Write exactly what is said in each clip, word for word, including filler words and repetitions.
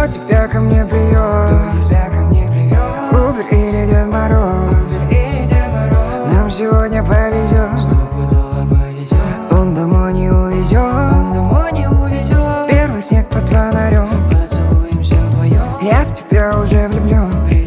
Кто тебя ко мне привез? Убер или Дед Мороз? Нам сегодня повезет, он домой не увезет. Первый снег под фонарем, я в тебя уже влюблен.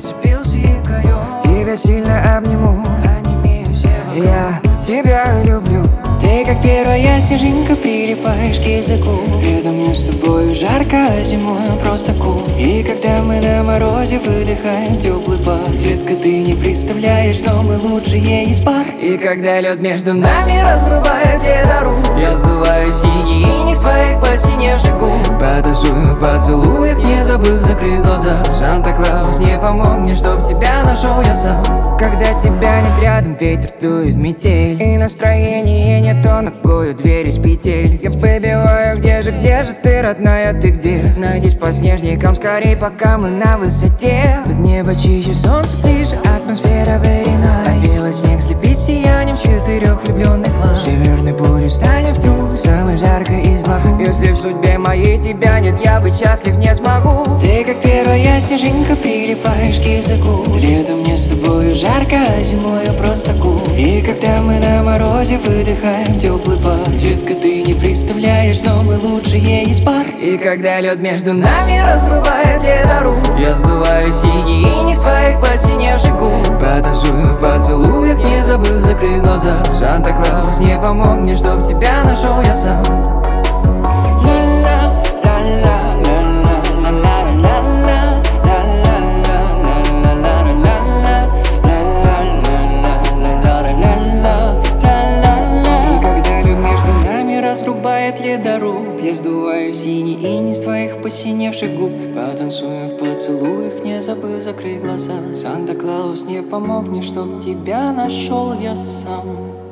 Тебя сильно обниму, я тебя люблю. Ты как первая снежинка прилипаешь к языку. Летом мне с тобой жарко, а зимой просто кул. И когда мы на морозе выдыхаем теплый пар, детка, ты не представляешь, но мы лучшие из пар. И когда лед между нами разрубает ледоруб, я сдуваю синий иней с твоих посиневших губ. Потанцую в поцелуях, не забыв закрыть глаза. Санта-Клаус не помог мне, чтоб тебя нашел я сам. Когда тебя нет рядом, ветер дует метель, и настроение не то, ногою дверь из петель. Я побиваю, где же, где же ты, родная, ты где? Найдись по снежникам скорей, пока мы на высоте. Тут небо чище, солнце ближе, атмосфера very nice. А белый снег слепит сиянием четырех влюбленных глаз. Северный полюс станет вдруг самой жаркой из лагун. Если в судьбе моей тебя нет, я быть счастлив не смогу. Ты как первая снежинка прилипаешь к языку. Летом мне с тобой жарко, а зимой просто кул. И когда мы на морозе выдыхаем теплый пар, детка, ты не представляешь, но мы лучшие из пар. И когда лед между нами разрубает ледоруб, я сдуваю синий иней с твоих посиневших губ. Потанцую в поцелуях, не забыв закрыть глаза. Санта-Клаус не помог мне, чтоб тебя нашел я сам. Разрубает ледоруб, я сдуваю синий иней с твоих посиневших губ. Потанцуем в поцелуях, не забыв закрыть глаза. Санта-Клаус не помог мне, чтоб тебя нашел я сам.